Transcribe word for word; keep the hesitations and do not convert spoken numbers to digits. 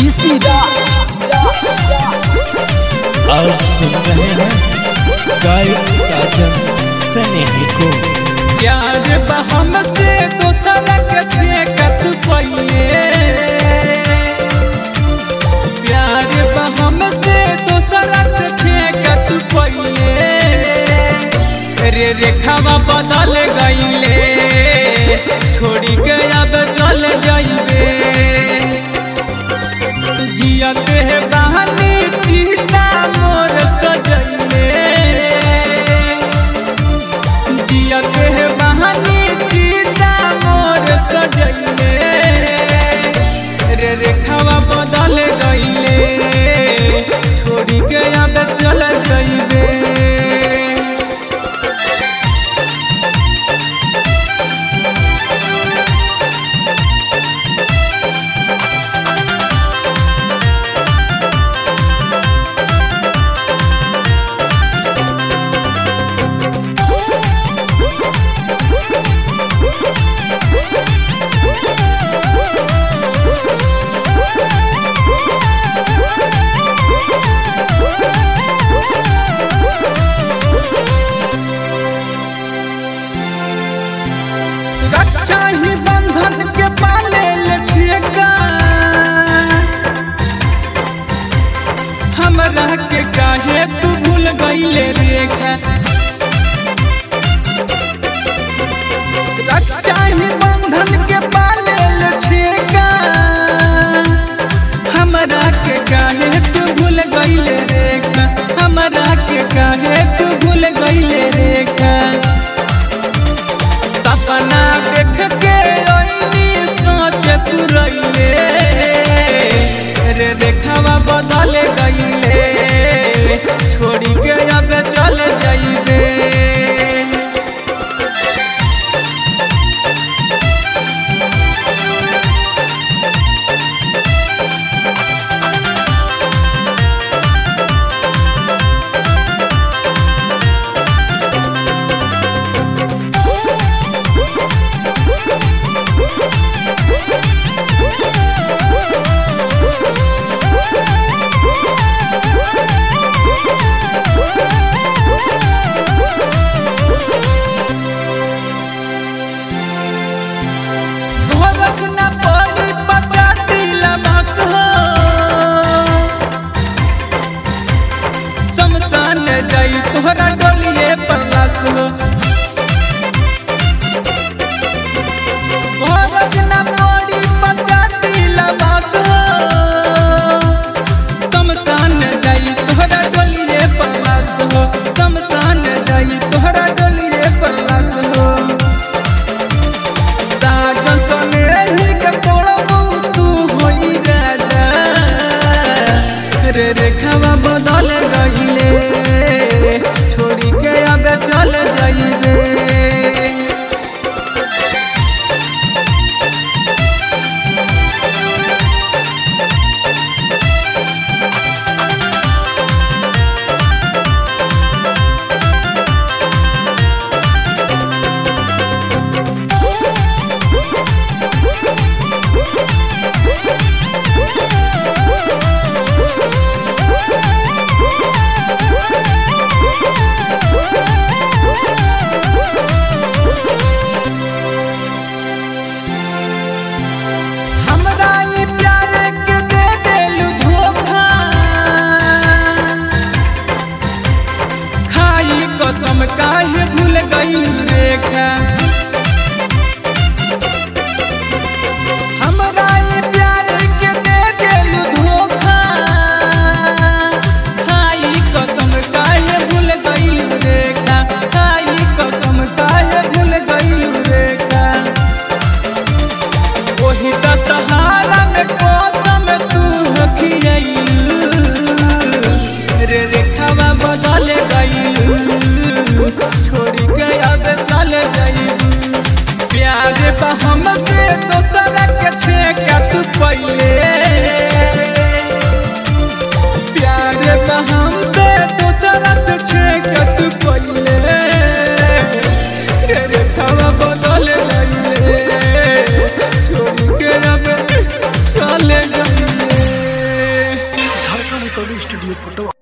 DC दास। आप सुन रहे हैं गायक साजन स्नेही को। प्यार बहम से दोसर के फेंकत पइले, प्यार बहम से दोसर से फेंकत पइले, रे रेखावा बदल गइले, छोड़ी के अब चल जाइबे। जियत है बहानी सीता मोर सजइले, जियत है बहानी सीता मोर सजइले, रे रेखावा बदल गइले, छोड़ी के अब चल जाइबे। रक्षा ही बंधन के पाले लठिएगा, हमरा के काहे तू भूल गइले रेखा। रक्षा ही बंधन के पाले लठिएगा, हमरा के काहे तू भूल गइले रेखा, हमरा के काहे तू भूल गइले रेखा। सपना देख के ओइनी सोच पुरइले, रे रेखावा बदल गइले, छोड़ी के अब चल जाइबे। फोटो